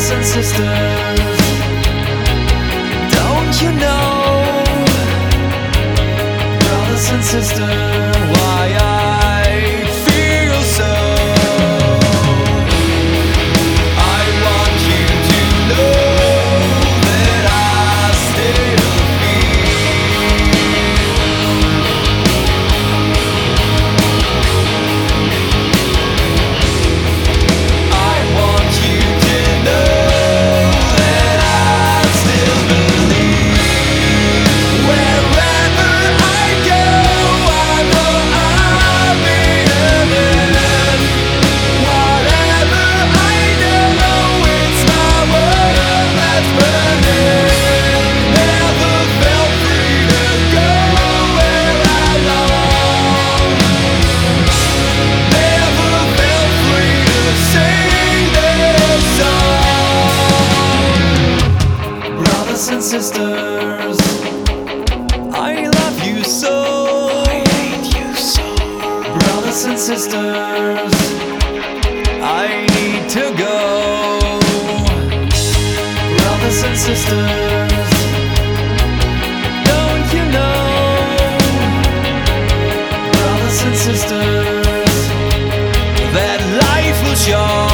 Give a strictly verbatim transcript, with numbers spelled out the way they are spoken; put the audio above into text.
brothers and sisters, don't you know, brothers and sisters, why I feel so. I want you to know that I still feel. I want you to know that I still believe. Wherever I go, I know I'll be in. Whatever I know, it's my world that's burning. Never felt free to go where I long. Never felt free to sing this song. Brothers and sisters, I love you so. I hate you so. Brothers and sisters, I need to go. Brothers and sisters, don't you know, brothers and sisters, that life will show.